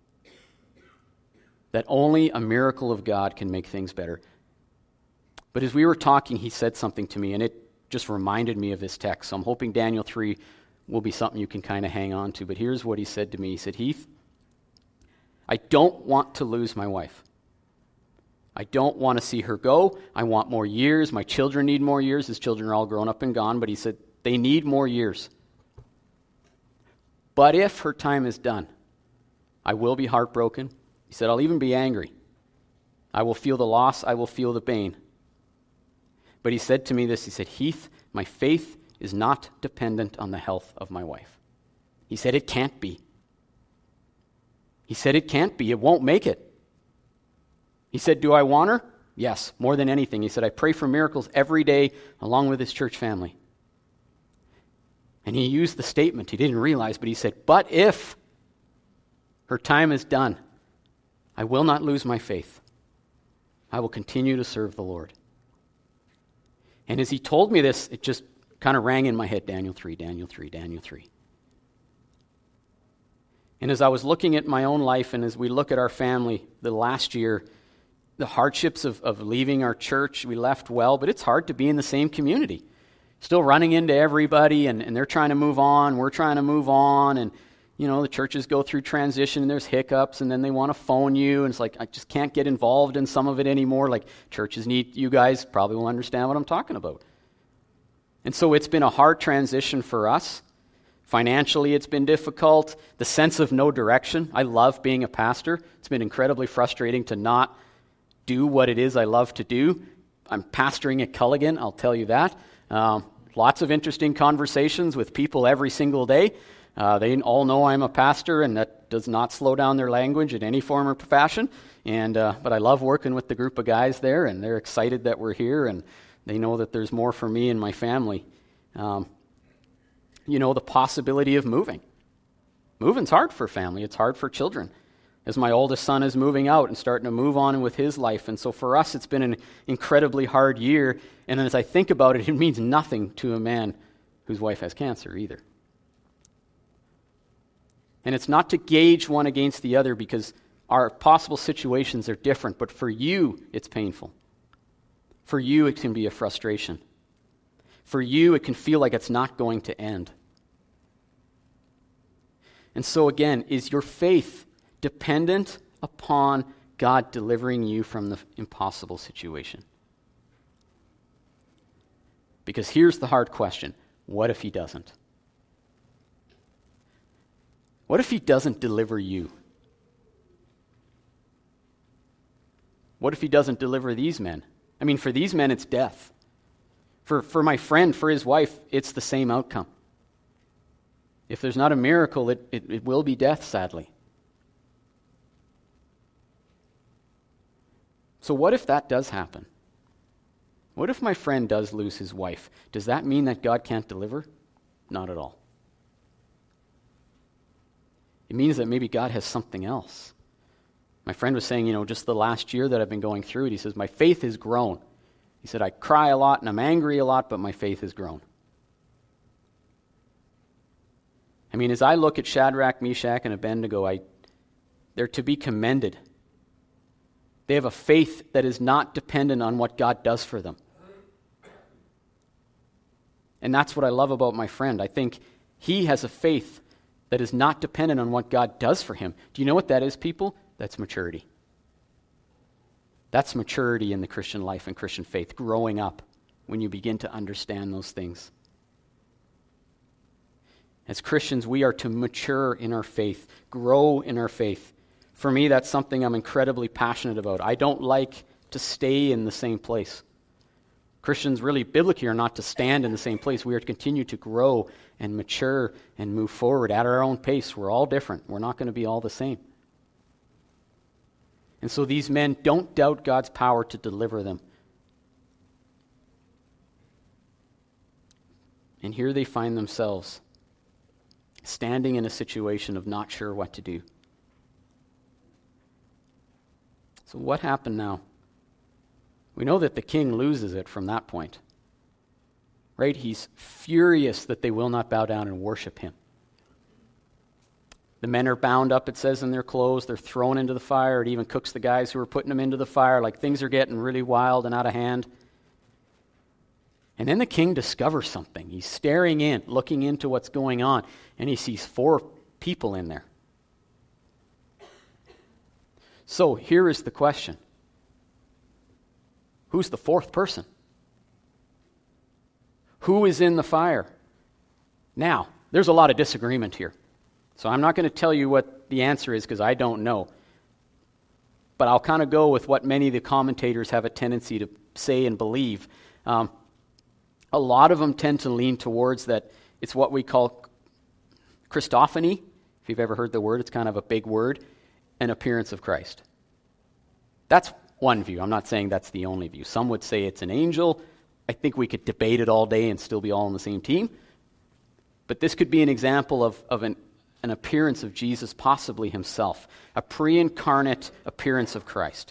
That only a miracle of God can make things better. But as we were talking, he said something to me, and it just reminded me of this text. So I'm hoping Daniel 3 will be something you can kind of hang on to. But here's what he said to me. He said, Heath, I don't want to lose my wife. I don't want to see her go. I want more years. My children need more years. His children are all grown up and gone, but he said, they need more years. But if her time is done, I will be heartbroken. He said, I'll even be angry. I will feel the loss. I will feel the pain. But he said to me this, he said, Heath, my faith is not dependent on the health of my wife. He said, it can't be. He said, it can't be. It won't make it. He said, do I want her? Yes, more than anything. He said, I pray for miracles every day along with his church family. And he used the statement he didn't realize, but he said, but if her time is done, I will not lose my faith. I will continue to serve the Lord. And as he told me this, it just kind of rang in my head, Daniel 3, Daniel 3, Daniel 3. And as I was looking at my own life and as we look at our family the last year, the hardships of leaving our church, we left well, but it's hard to be in the same community. Still running into everybody, and they're trying to move on, we're trying to move on, and the churches go through transition, and there's hiccups, and then they want to phone you, and it's like, I just can't get involved in some of it anymore. Like, churches need, you guys probably will understand what I'm talking about. And so it's been a hard transition for us. Financially, it's been difficult. The sense of no direction. I love being a pastor. It's been incredibly frustrating to not do what it is I love to do. I'm pastoring at Culligan, I'll tell you that. Lots of interesting conversations with people every single day. They all know I'm a pastor, and that does not slow down their language in any form or fashion. But I love working with the group of guys there, and they're excited that we're here, and they know that there's more for me and my family. The possibility of moving. Moving's hard for family. It's hard for children. As my oldest son is moving out and starting to move on with his life. And so for us, it's been an incredibly hard year. And as I think about it, it means nothing to a man whose wife has cancer either. And it's not to gauge one against the other because our possible situations are different. But for you, it's painful. For you, it can be a frustration. For you, it can feel like it's not going to end. And so again, is your faith dependent upon God delivering you from the impossible situation? Because here's the hard question. What if he doesn't? What if he doesn't deliver you? What if he doesn't deliver these men? I mean, for these men, it's death. For my friend, for his wife, it's the same outcome. If there's not a miracle, it will be death, sadly. So what if that does happen? What if my friend does lose his wife? Does that mean that God can't deliver? Not at all. It means that maybe God has something else. My friend was saying, just the last year that I've been going through it, he says, my faith has grown. He said, I cry a lot and I'm angry a lot, but my faith has grown. I mean, as I look at Shadrach, Meshach, and Abednego, they're to be commended. They have a faith that is not dependent on what God does for them. And that's what I love about my friend. I think he has a faith that is not dependent on what God does for him. Do you know what that is, people? That's maturity. That's maturity in the Christian life and Christian faith, growing up when you begin to understand those things. As Christians, we are to mature in our faith, grow in our faith. For me, that's something I'm incredibly passionate about. I don't like to stay in the same place. Christians really, biblically, are not to stand in the same place. We are to continue to grow and mature and move forward at our own pace. We're all different. We're not going to be all the same. And so these men don't doubt God's power to deliver them. And here they find themselves standing in a situation of not sure what to do. So what happened now? We know that the king loses it from that point. Right? He's furious that they will not bow down and worship him. The men are bound up, it says, in their clothes. They're thrown into the fire. It even cooks the guys who are putting them into the fire. Like, things are getting really wild and out of hand. And then the king discovers something. He's staring in, looking into what's going on, and he sees 4 people in there. So here is the question. Who's the 4th person? Who is in the fire? Now, there's a lot of disagreement here. So I'm not going to tell you what the answer is because I don't know. But I'll kind of go with what many of the commentators have a tendency to say and believe. A lot of them tend to lean towards that it's what we call Christophany. If you've ever heard the word, it's kind of a big word. An appearance of Christ. That's one view. I'm not saying that's the only view. Some would say it's an angel. I think we could debate it all day and still be all on the same team. But this could be an example of an appearance of Jesus, possibly himself, a pre-incarnate appearance of Christ.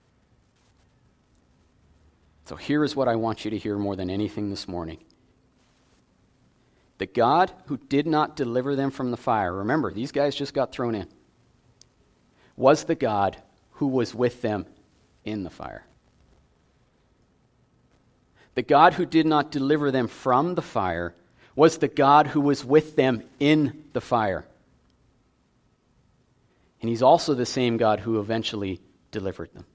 So here is what I want you to hear more than anything this morning. The God who did not deliver them from the fire, remember, these guys just got thrown in, was the God who was with them in the fire. The God who did not deliver them from the fire was the God who was with them in the fire. And he's also the same God who eventually delivered them.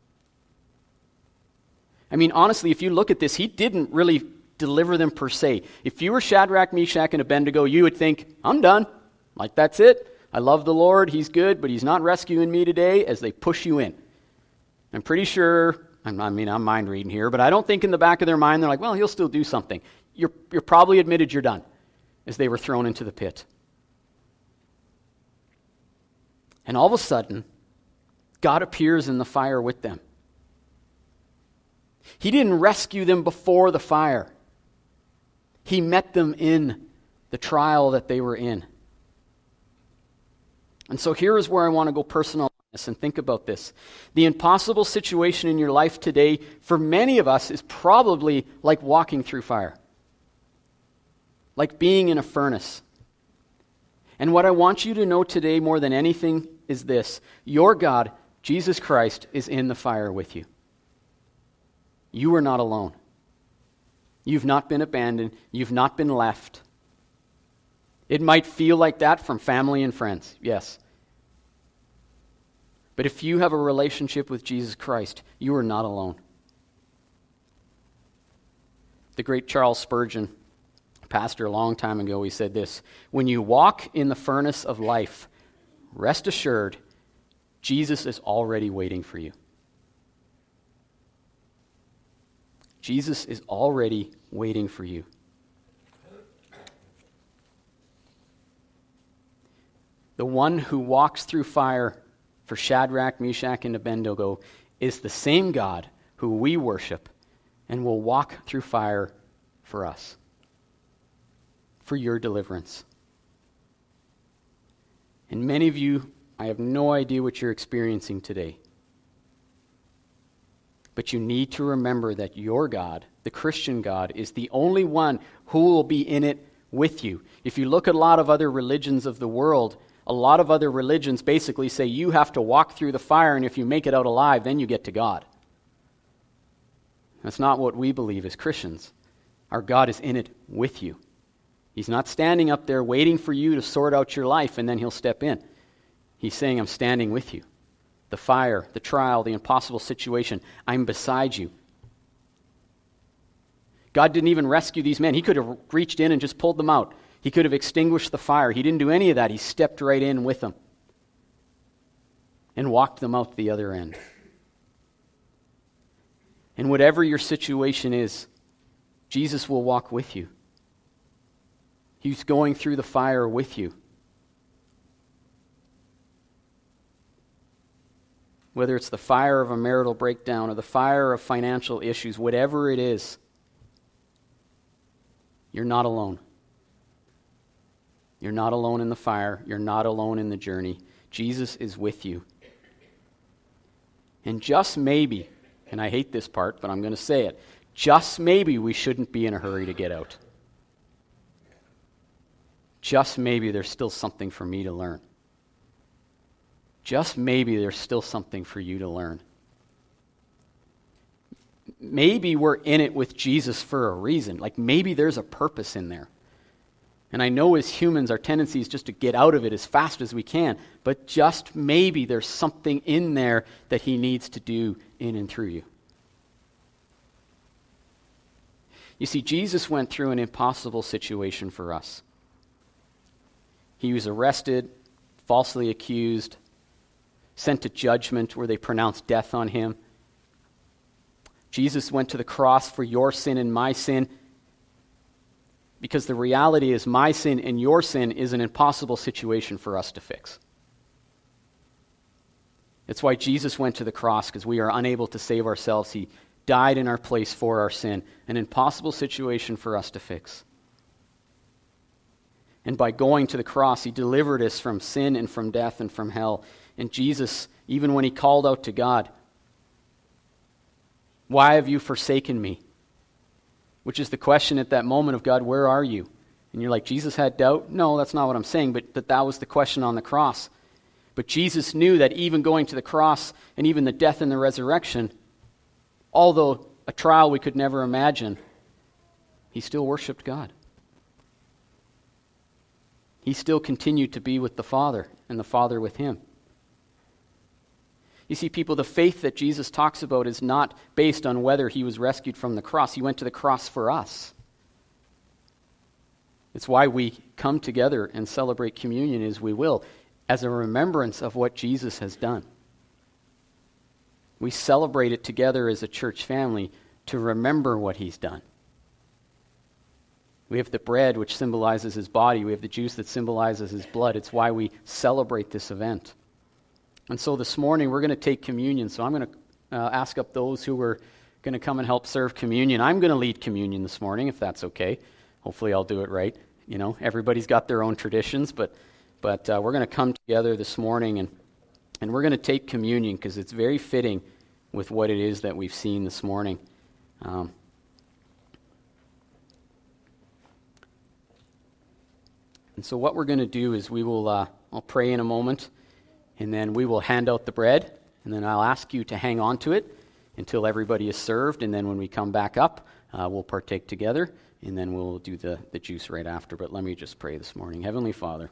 I mean, honestly, if you look at this, he didn't really deliver them per se. If you were Shadrach, Meshach, and Abednego, you would think, I'm done. Like, that's it. I love the Lord. He's good, but he's not rescuing me today, as they push you in. I'm pretty sure, I'm mind reading here, but I don't think in the back of their mind they're like, well, he'll still do something. You're probably admitted you're done, as they were thrown into the pit. And all of a sudden, God appears in the fire with them. He didn't rescue them before the fire. He met them in the trial that they were in. And so here is where I want to go personal on this and think about this. The impossible situation in your life today, for many of us, is probably like walking through fire. Like being in a furnace. And what I want you to know today more than anything is this. Your God, Jesus Christ, is in the fire with you. You are not alone. You've not been abandoned. You've not been left. It might feel like that from family and friends, yes. But if you have a relationship with Jesus Christ, you are not alone. The great Charles Spurgeon, pastor a long time ago, he said this: when you walk in the furnace of life, rest assured, Jesus is already waiting for you. Jesus is already waiting for you. The one who walks through fire for Shadrach, Meshach, and Abednego is the same God who we worship and will walk through fire for us, for your deliverance. And many of you, I have no idea what you're experiencing today. But you need to remember that your God, the Christian God, is the only one who will be in it with you. If you look at a lot of other religions of the world, a lot of other religions basically say you have to walk through the fire, and if you make it out alive, then you get to God. That's not what we believe as Christians. Our God is in it with you. He's not standing up there waiting for you to sort out your life and then he'll step in. He's saying, I'm standing with you. The fire, the trial, the impossible situation, I'm beside you. God didn't even rescue these men. He could have reached in and just pulled them out. He could have extinguished the fire. He didn't do any of that. He stepped right in with them and walked them out the other end. And whatever your situation is, Jesus will walk with you. He's going through the fire with you. Whether it's the fire of a marital breakdown or the fire of financial issues, whatever it is, you're not alone. You're not alone in the fire. You're not alone in the journey. Jesus is with you. And just maybe, and I hate this part, but I'm going to say it, just maybe we shouldn't be in a hurry to get out. Just maybe there's still something for me to learn. Just maybe there's still something for you to learn. Maybe we're in it with Jesus for a reason. Like maybe there's a purpose in there. And I know as humans, our tendency is just to get out of it as fast as we can. But just maybe there's something in there that he needs to do in and through you. You see, Jesus went through an impossible situation for us. He was arrested, falsely accused, sent to judgment where they pronounced death on him. Jesus went to the cross for your sin and my sin, because the reality is my sin and your sin is an impossible situation for us to fix. It's why Jesus went to the cross, because we are unable to save ourselves. He died in our place for our sin, an impossible situation for us to fix. And by going to the cross, he delivered us from sin and from death and from hell. And Jesus, even when he called out to God, "Why have you forsaken me?" Which is the question at that moment of, God, where are you? And you're like, Jesus had doubt? No, that's not what I'm saying, but that was the question on the cross. But Jesus knew that even going to the cross and even the death and the resurrection, although a trial we could never imagine, he still worshiped God. He still continued to be with the Father and the Father with him. You see, people, the faith that Jesus talks about is not based on whether he was rescued from the cross. He went to the cross for us. It's why we come together and celebrate communion as we will, as a remembrance of what Jesus has done. We celebrate it together as a church family to remember what he's done. We have the bread, which symbolizes his body. We have the juice that symbolizes his blood. It's why we celebrate this event. And so this morning, we're going to take communion. So I'm going to ask up those who are going to come and help serve communion. I'm going to lead communion this morning, if that's okay. Hopefully I'll do it right. You know, everybody's got their own traditions, but we're going to come together this morning and we're going to take communion because it's very fitting with what it is that we've seen this morning. And so what we're going to do is we will, I'll pray in a moment, and then we will hand out the bread, and then I'll ask you to hang on to it until everybody is served, and then when we come back up, we'll partake together, and then we'll do the juice right after. But let me just pray this morning. Heavenly Father,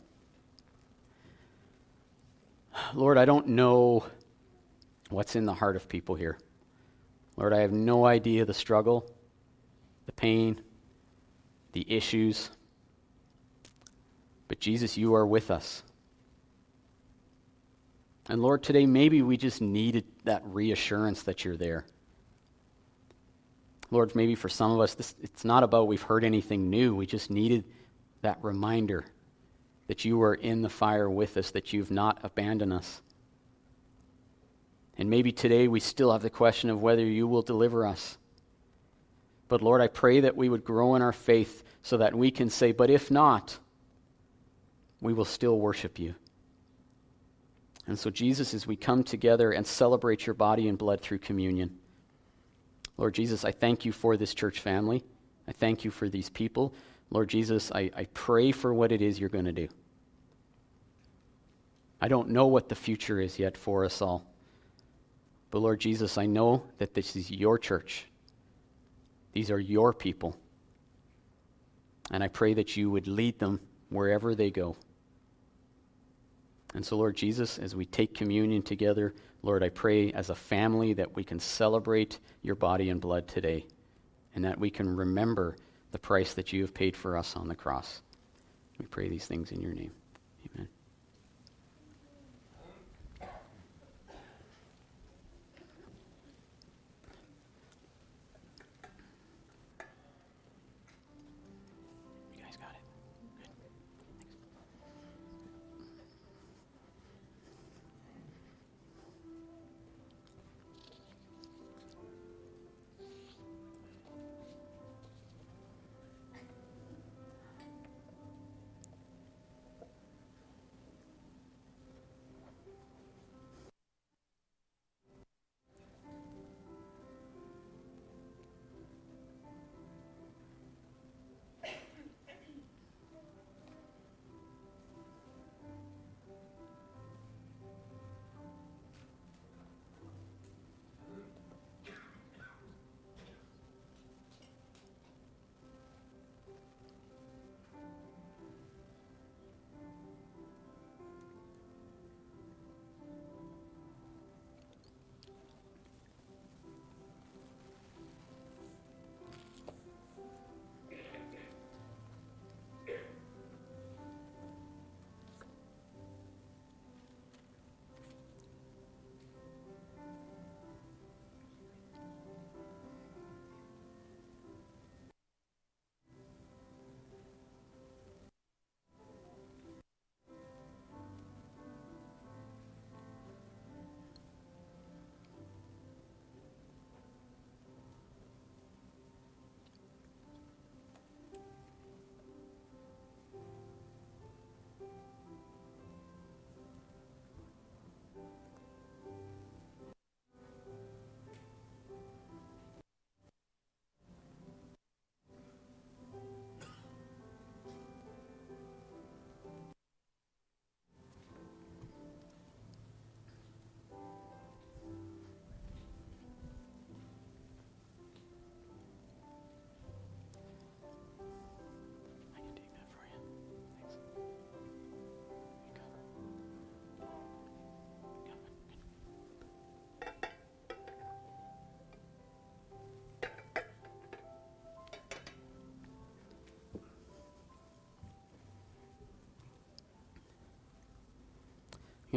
Lord, I don't know what's in the heart of people here. Lord, I have no idea the struggle, the pain, the issues. But Jesus, you are with us. And Lord, today maybe we just needed that reassurance that you're there. Lord, maybe for some of us, it's not about we've heard anything new. We just needed that reminder that you are in the fire with us, that you've not abandoned us. And maybe today we still have the question of whether you will deliver us. But Lord, I pray that we would grow in our faith so that we can say, but if not, we will still worship you. And so, Jesus, as we come together and celebrate your body and blood through communion, Lord Jesus, I thank you for this church family. I thank you for these people. Lord Jesus, I pray for what it is you're going to do. I don't know what the future is yet for us all. But Lord Jesus, I know that this is your church. These are your people. And I pray that you would lead them wherever they go. And so, Lord Jesus, as we take communion together, Lord, I pray as a family that we can celebrate your body and blood today, and that we can remember the price that you have paid for us on the cross. We pray these things in your name. Amen. You guys got it? Good.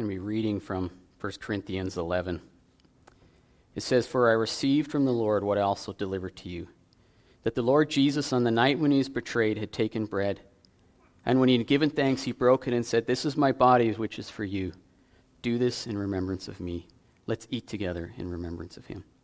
going to be reading from 1 Corinthians 11. It says, "For I received from the Lord what I also delivered to you, that the Lord Jesus, on the night when he was betrayed, had taken bread. And when he had given thanks, he broke it and said, 'This is my body, which is for you. Do this in remembrance of me.' Let's eat together in remembrance of him."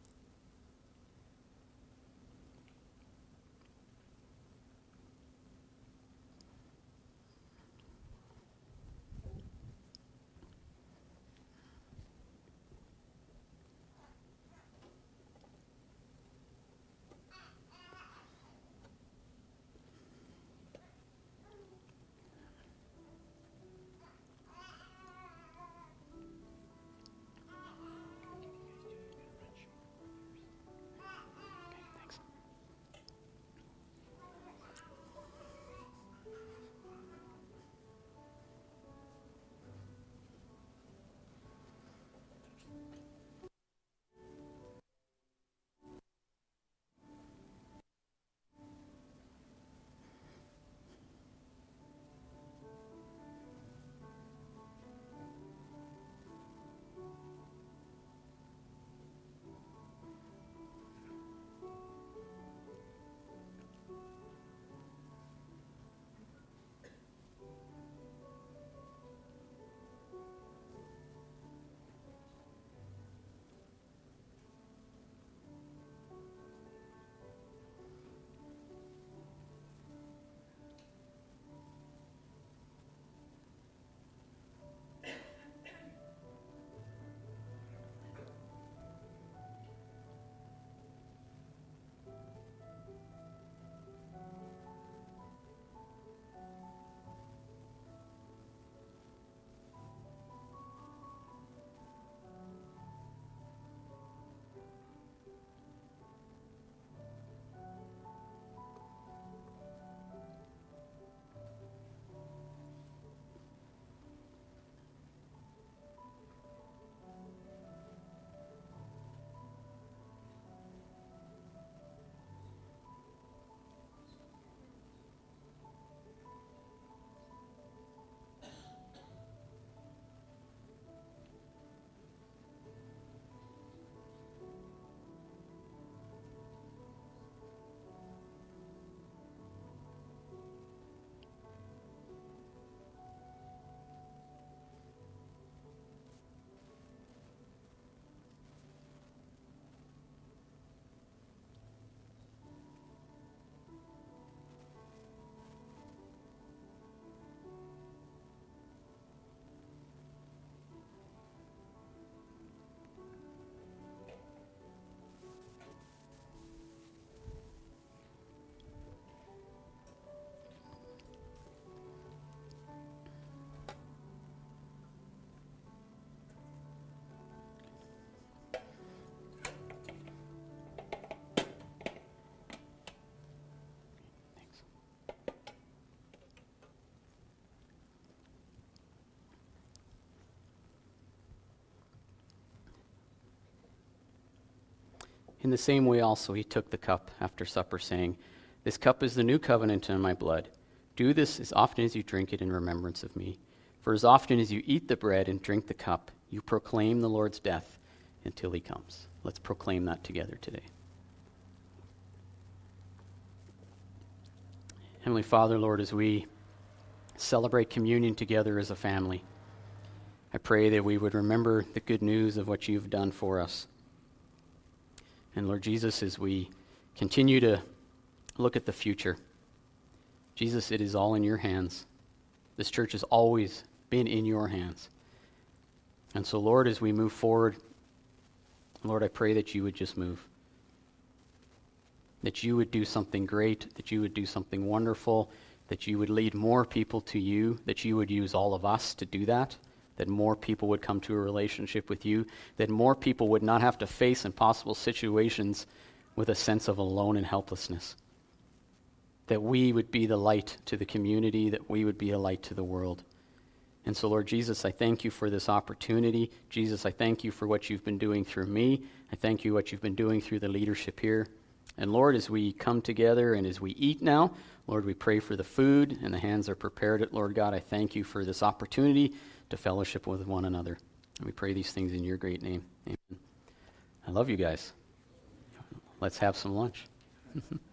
In the same way also he took the cup after supper, saying, "This cup is the new covenant in my blood. Do this as often as you drink it in remembrance of me. For as often as you eat the bread and drink the cup, you proclaim the Lord's death until he comes." Let's proclaim that together today. Heavenly Father, Lord, as we celebrate communion together as a family, I pray that we would remember the good news of what you've done for us. And Lord Jesus, as we continue to look at the future, Jesus, it is all in your hands. This church has always been in your hands. And so, Lord, as we move forward, Lord, I pray that you would just move. That you would do something great, that you would do something wonderful, that you would lead more people to you, that you would use all of us to do that more people would come to a relationship with you, that more people would not have to face impossible situations with a sense of alone and helplessness. That we would be the light to the community, that we would be a light to the world. And so, Lord Jesus, I thank you for this opportunity. Jesus, I thank you for what you've been doing through me. I thank you for what you've been doing through the leadership here. And Lord, as we come together and as we eat now, Lord, we pray for the food and the hands are prepared it. Lord God, I thank you for this opportunity to fellowship with one another. And we pray these things in your great name. Amen. I love you guys. Let's have some lunch.